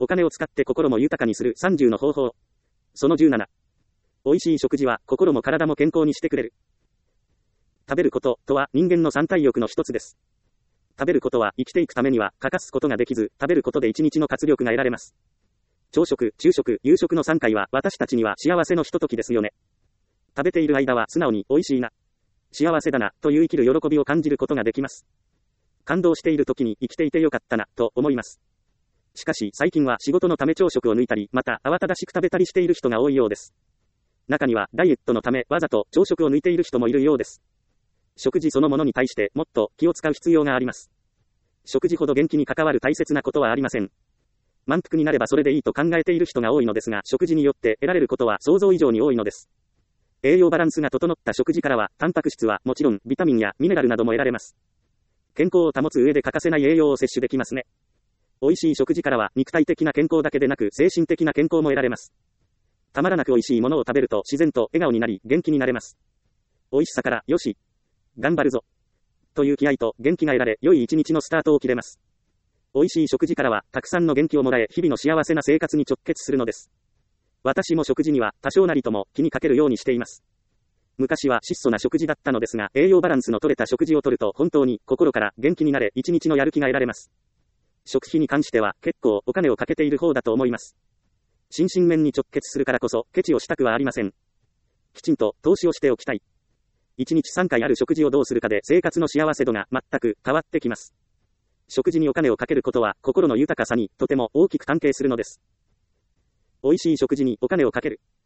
お金を使って心も豊かにする30の方法。その17。美味しい食事は心も体も健康にしてくれる。食べることとは人間の三体欲の一つです。食べることは生きていくためには欠かすことができず、食べることで一日の活力が得られます。朝食、昼食、夕食の3回は私たちには幸せのひとときですよね。食べている間は素直に美味しいな、幸せだなという生きる喜びを感じることができます。感動している時に生きていてよかったなと思います。しかし最近は仕事のため朝食を抜いたり、また慌ただしく食べたりしている人が多いようです。中にはダイエットのためわざと朝食を抜いている人もいるようです。食事そのものに対してもっと気を使う必要があります。食事ほど元気に関わる大切なことはありません。満腹になればそれでいいと考えている人が多いのですが、食事によって得られることは想像以上に多いのです。栄養バランスが整った食事からは、タンパク質はもちろんビタミンやミネラルなども得られます。健康を保つ上で欠かせない栄養を摂取できますね。美味しい食事からは肉体的な健康だけでなく精神的な健康も得られます。たまらなく美味しいものを食べると自然と笑顔になり元気になれます。美味しさからよし、頑張るぞという気合と元気が得られ、良い一日のスタートを切れます。美味しい食事からはたくさんの元気をもらえ、日々の幸せな生活に直結するのです。私も食事には多少なりとも気にかけるようにしています。昔は質素な食事だったのですが、栄養バランスの取れた食事をとると本当に心から元気になれ、一日のやる気が得られます。食費に関しては結構お金をかけている方だと思います。心身面に直結するからこそケチをしたくはありません。きちんと投資をしておきたい。1日3回ある食事をどうするかで生活の幸せ度が全く変わってきます。食事にお金をかけることは心の豊かさにとても大きく関係するのです。美味しい食事にお金をかける。